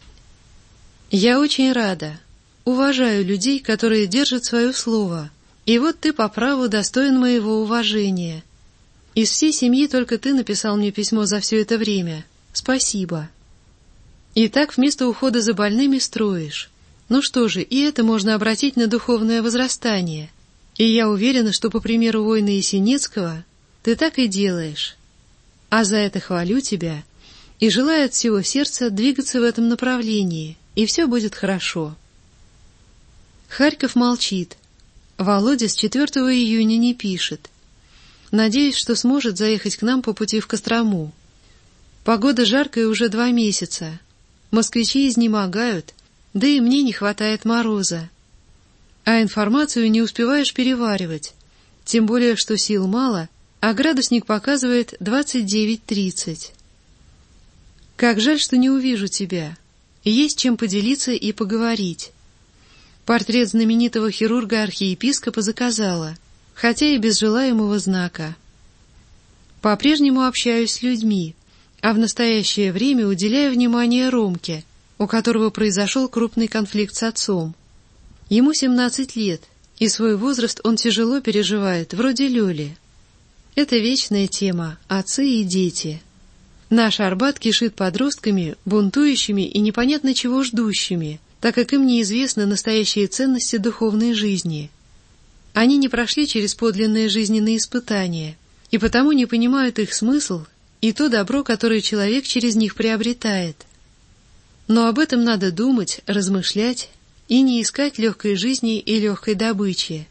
Я очень рада. Уважаю людей, которые держат свое слово. И вот ты по праву достоин моего уважения. Из всей семьи только ты написал мне письмо за все это время. Спасибо. И так вместо ухода за больными строишь. Ну что же, и это можно обратить на духовное возрастание. И я уверена, что по примеру воина Есенинского ты так и делаешь. А за это хвалю тебя и желаю от всего сердца двигаться в этом направлении, и все будет хорошо. Харьков молчит. Володя с четвёртого июня не пишет. Надеюсь, что сможет заехать к нам по пути в Кострому. Погода жаркая уже два месяца. Москвичи изнемогают, да и мне не хватает мороза. А информацию не успеваешь переваривать, тем более, что сил мало, а градусник показывает двадцать девять тридцать. Как жаль, что не увижу тебя. Есть чем поделиться и поговорить. Портрет знаменитого хирурга-архиепископа заказала, хотя и без желаемого знака. По-прежнему общаюсь с людьми, а в настоящее время уделяю внимание Ромке, у которого произошел крупный конфликт с отцом. Ему семнадцать лет, и свой возраст он тяжело переживает, вроде Лёли. Это вечная тема – отцы и дети. Наш Арбат кишит подростками, бунтующими и непонятно чего ждущими, так как им неизвестны настоящие ценности духовной жизни. Они не прошли через подлинные жизненные испытания, и потому не понимают их смысл и то добро, которое человек через них приобретает. Но об этом надо думать, размышлять и не искать легкой жизни и легкой добычи.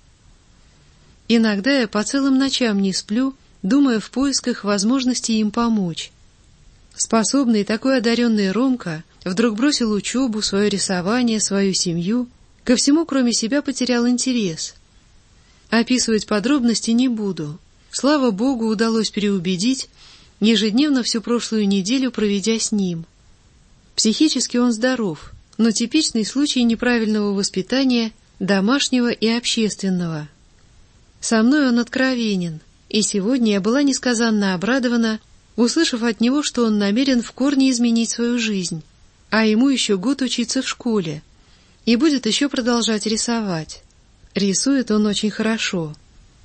Иногда я по целым ночам не сплю, думая в поисках возможности им помочь. Способный такой одаренный Ромка вдруг бросил учебу, свое рисование, свою семью, ко всему кроме себя потерял интерес. Описывать подробности не буду. Слава Богу, удалось переубедить, ежедневно всю прошлую неделю проведя с ним. Психически он здоров, но типичный случай неправильного воспитания, домашнего и общественного. Со мной он откровенен, и сегодня я была несказанно обрадована, услышав от него, что он намерен в корне изменить свою жизнь, а ему еще год учиться в школе, и будет еще продолжать рисовать. Рисует он очень хорошо.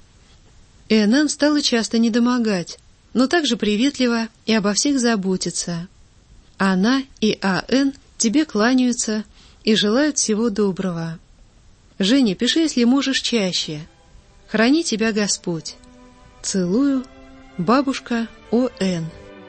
Энан стала часто недомогать, но также приветливо и обо всех заботится. Она и А.Н. тебе кланяются и желают всего доброго. Женя, пиши, если можешь, чаще. Храни тебя Господь. Целую. Бабушка О.Н.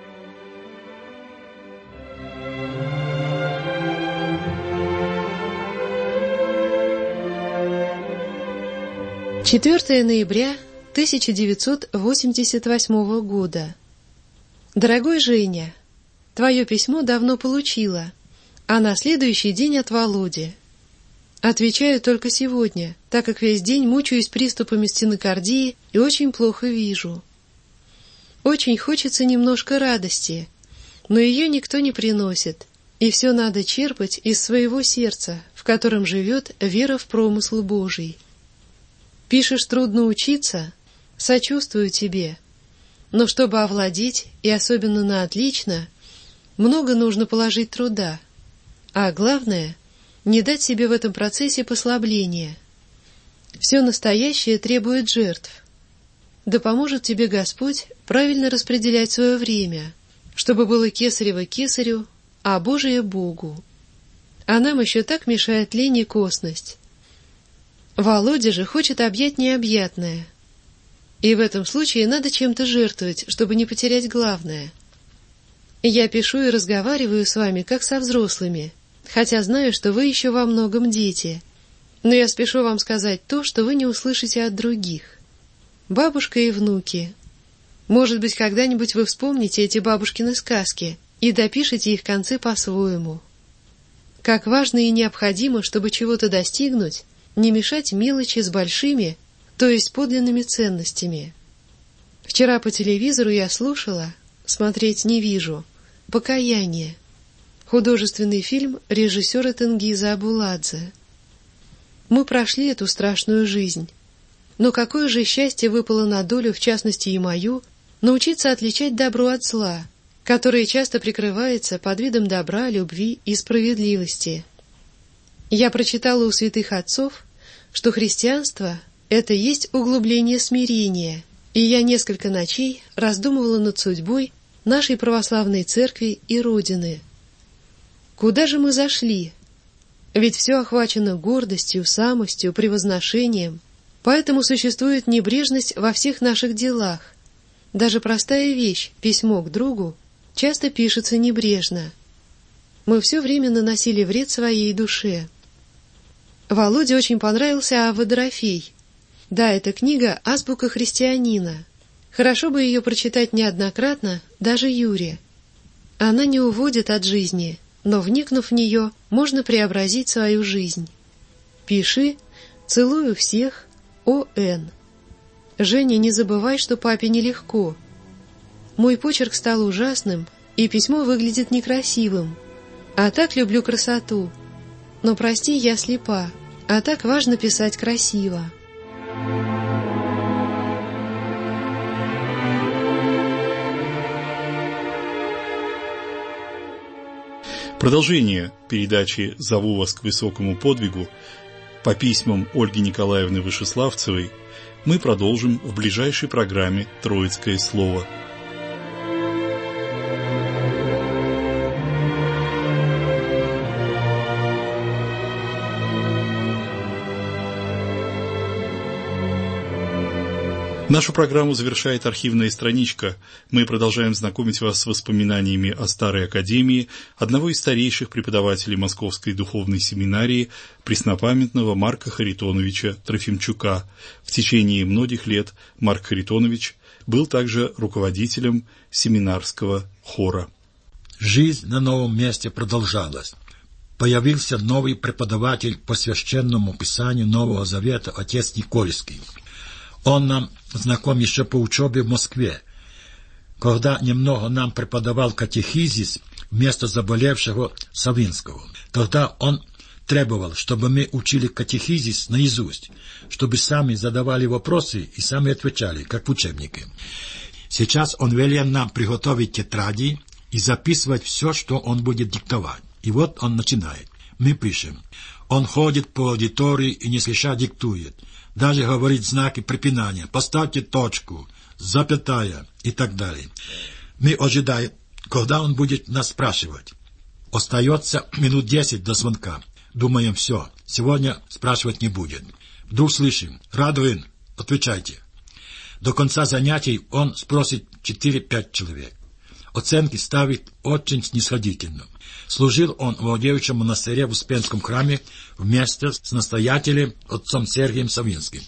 четвёртого ноября тысяча девятьсот восемьдесят восьмого года. Дорогой Женя, твое письмо давно получила, а на следующий день от Володи. Отвечаю только сегодня, так как весь день мучаюсь приступами стенокардии и очень плохо вижу. Очень хочется немножко радости, но ее никто не приносит, и все надо черпать из своего сердца, в котором живет вера в промысл Божий. Пишешь, трудно учиться? Сочувствую тебе. Но чтобы овладеть, и особенно на отлично, много нужно положить труда. А главное, не дать себе в этом процессе послабления. Все настоящее требует жертв. Да поможет тебе Господь правильно распределять свое время, чтобы было кесарево кесарю, а Божие Богу. А нам еще так мешает лень и косность. Володя же хочет объять необъятное. И в этом случае надо чем-то жертвовать, чтобы не потерять главное. Я пишу и разговариваю с вами, как со взрослыми, хотя знаю, что вы еще во многом дети. Но я спешу вам сказать то, что вы не услышите от других. Бабушка и внуки. Может быть, когда-нибудь вы вспомните эти бабушкины сказки и допишете их концы по-своему. Как важно и необходимо, чтобы чего-то достигнуть, не мешать мелочи с большими, то есть подлинными ценностями. Вчера по телевизору я слушала, смотреть не вижу, «Покаяние», художественный фильм режиссера Тенгиза Абуладзе. Мы прошли эту страшную жизнь. Но какое же счастье выпало на долю, в частности и мою, научиться отличать добро от зла, которое часто прикрывается под видом добра, любви и справедливости. Я прочитала у святых отцов, что христианство — это есть углубление смирения, и я несколько ночей раздумывала над судьбой нашей православной церкви и Родины. Куда же мы зашли? Ведь все охвачено гордостью, самостью, превозношением, поэтому существует небрежность во всех наших делах. Даже простая вещь, письмо к другу, часто пишется небрежно. Мы все время наносили вред своей душе. Володе очень понравился Авва Дорофей. Да, эта книга — азбука христианина. Хорошо бы ее прочитать неоднократно, даже Юре. Она не уводит от жизни, но, вникнув в нее, можно преобразить свою жизнь. Пиши, целую всех, О Н Женя, не забывай, что папе нелегко. Мой почерк стал ужасным, и письмо выглядит некрасивым. А так люблю красоту. Но прости, я слепа, а так важно писать красиво. Продолжение передачи «Зову вас к высокому подвигу» по письмам Ольги Николаевны Вышеславцевой мы продолжим в ближайшей программе «Троицкое слово». Нашу программу завершает архивная страничка. Мы продолжаем знакомить вас с воспоминаниями о Старой Академии, одного из старейших преподавателей Московской духовной семинарии, преснопамятного Марка Харитоновича Трофимчука. В течение многих лет Марк Харитонович был также руководителем семинарского хора. Жизнь на новом месте продолжалась. Появился новый преподаватель по священному писанию Нового Завета, отец Никольский. Он нам знаком еще по учебе в Москве, когда немного нам преподавал катехизис вместо заболевшего Савинского. Тогда он требовал, чтобы мы учили катехизис наизусть, чтобы сами задавали вопросы и сами отвечали, как в учебнике. Сейчас он велел нам приготовить тетради и записывать все, что он будет диктовать. И вот он начинает. Мы пишем. Он ходит по аудитории и не слыша диктует. Даже говорит знаки препинания. Поставьте точку, запятая и так далее. Мы ожидаем, когда он будет нас спрашивать. Остается минут десять до звонка. Думаем, все, сегодня спрашивать не будет. Вдруг слышим. Радуин, отвечайте. До конца занятий он спросит четыре-пять человек. Оценки ставит очень снисходительно. Служил он в Авдеевичем монастыре в Успенском храме вместе с настоятелем отцом Сергием Савинским.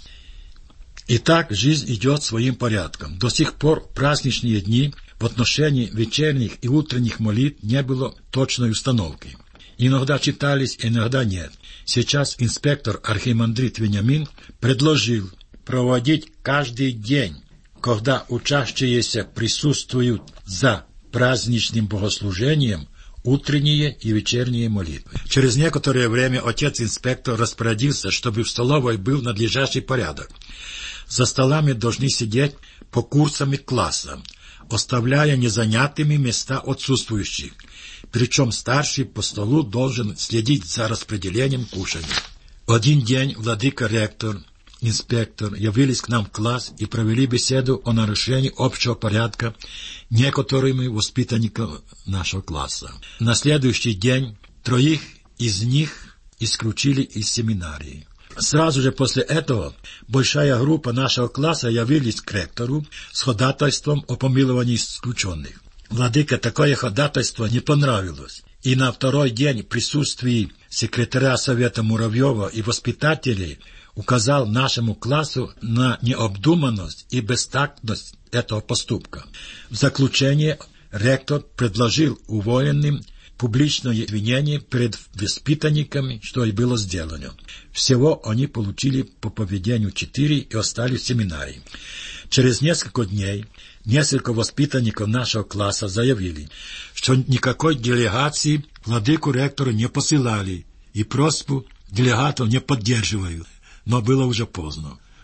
И так жизнь идет своим порядком. До сих пор праздничные дни в отношении вечерних и утренних молитв не было точной установки. Иногда читались, иногда нет. Сейчас инспектор архимандрит Вениамин предложил проводить каждый день, когда учащиеся присутствуют за праздничным богослужением, утренние и вечерние молитвы. Через некоторое время отец-инспектор распорядился, чтобы в столовой был надлежащий порядок. За столами должны сидеть по курсам и классам, оставляя незанятыми места отсутствующих. Причем старший по столу должен следить за распределением кушаний. Один день владыка-ректор, инспектор явились к нам в класс и провели беседу о нарушении общего порядка некоторыми воспитанниками нашего класса. На следующий день троих из них исключили из семинарии. Сразу же после этого большая группа нашего класса явились к ректору с ходатайством о помиловании исключенных. Владыке такое ходатайство не понравилось, и на второй день в присутствии секретаря совета Муравьева и воспитателей указал нашему классу на необдуманность и бестактность этого поступка. В заключение ректор предложил уволенным публичное извинение перед воспитанниками, что и было сделано. Всего они получили по поведению четыре и остались в семинарии. Через несколько дней несколько воспитанников нашего класса заявили, что никакой делегации владыку ректору не посылали и просьбу делегатов не поддерживают. Но было уже поздно.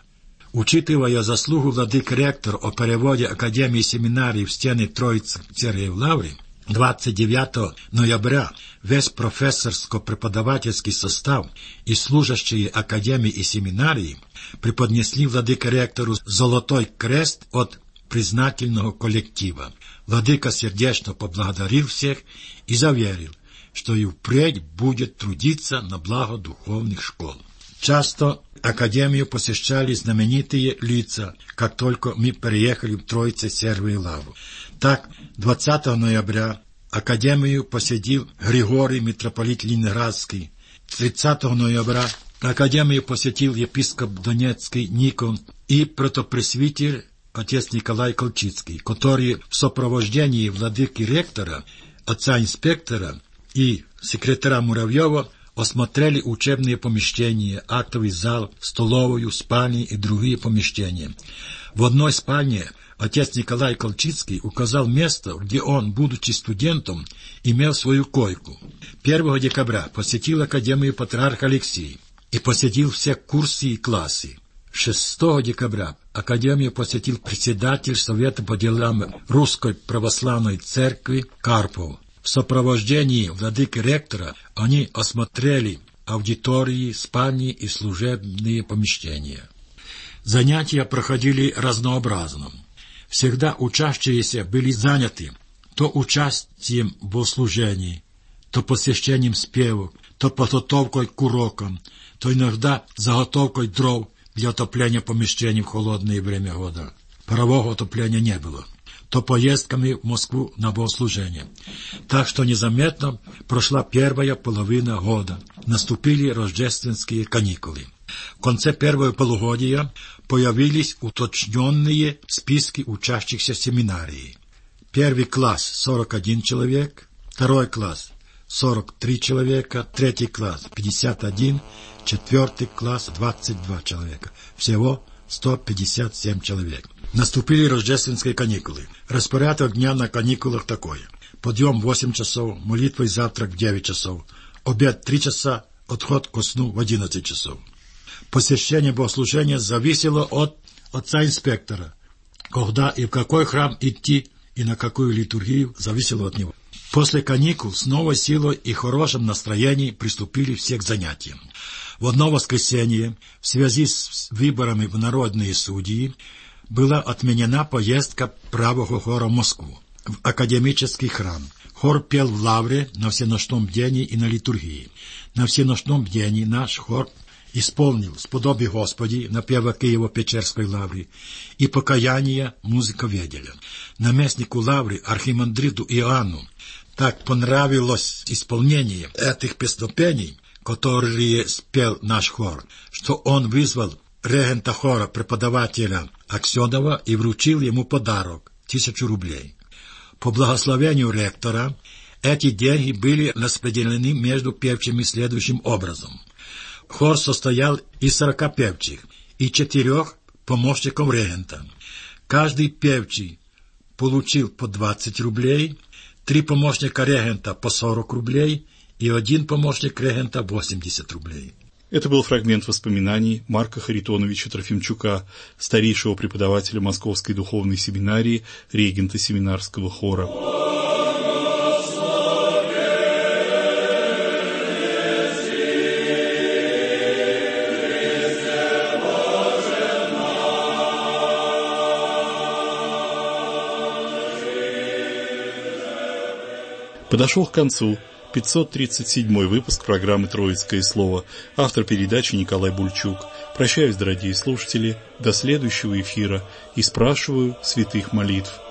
Учитывая заслугу владыка-ректор о переводе Академии семинарии в стены Троицы Сергиевой Лавры, двадцать девятого ноября весь профессорско-преподавательский состав и служащие Академии и семинарии преподнесли владыка-ректору золотой крест от признательного коллектива. Владыка сердечно поблагодарил всех и заверил, что и впредь будет трудиться на благо духовных школ. Часто Академию посещали знаменитые лица, как только мы переехали в Троице Сергиевую Лавру. Так, двадцатого ноября Академию посетил Григорий, митрополит Ленинградский. тридцатого ноября Академию посетил епископ Донецкий Никон и протопресвитер отец Николай Колчицкий, которые в сопровождении владыки-ректора, отца-инспектора и секретаря Муравьева осмотрели учебные помещения, актовый зал, столовую, спальни и другие помещения. В одной спальне отец Николай Колчицкий указал место, где он, будучи студентом, имел свою койку. первого декабря посетил Академию патриарх Алексий и посетил все курсы и классы. шестого декабря Академию посетил председатель Совета по делам Русской Православной Церкви Карпов. В сопровождении владыки-ректора они осмотрели аудитории, спальни и служебные помещения. Занятия проходили разнообразно. Всегда учащиеся были заняты то участием в богослужении, то посещением спевов, то подготовкой к урокам, то иногда заготовкой дров для отопления помещений в холодное время года. Парового отопления не было. То поездками в Москву на богослужение. Так что незаметно прошла первая половина года. Наступили рождественские каникулы. В конце первого полугодия появились уточненные списки учащихся семинарии. Первый класс – сорок один человек, второй класс – сорок три человека, третий класс – пятьдесят один, четвертый класс – двадцать два человека. Всего сто пятьдесят семь человек. Наступили рождественские каникулы. Распорядок дня на каникулах такой. Подъем в восемь часов, молитва и завтрак в девять часов, обед в три часа, отход ко сну в одиннадцать часов. Посещение богослужения зависело от отца-инспектора. Когда и в какой храм идти и на какую литургию зависело от него. После каникул с новой силой и хорошим настроением приступили все к занятиям. В одно воскресенье в связи с выборами в народные судьи была отменена поездка правого хора в Москву, в академический храм. Хор пел в лавре на всеночном бдении и на литургии. На всеночном бдении наш хор исполнил «Сподоби Господи» напева Киево-Печерской лавры и «Покаяние» музыковеделя. Наместнику лавры архимандриту Иоанну так понравилось исполнение этих песнопений, которые спел наш хор, что он вызвал регента хора, преподавателя Аксенова, и вручил ему подарок – тысячу рублей. По благословению ректора эти деньги были распределены между певчими следующим образом. Хор состоял из сорока певчих и четырех помощников регента. Каждый певчий получил по двадцать рублей, три помощника регента по сорок рублей и один помощник регента восемьдесят рублей. Это был фрагмент воспоминаний Марка Харитоновича Трофимчука, старейшего преподавателя Московской духовной семинарии, регента семинарского хора. Подошел к концу пятьсот тридцать седьмой выпуск программы «Троицкое слово». Автор передачи Николай Бульчук. Прощаюсь, дорогие слушатели, до следующего эфира и спрашиваю святых молитв.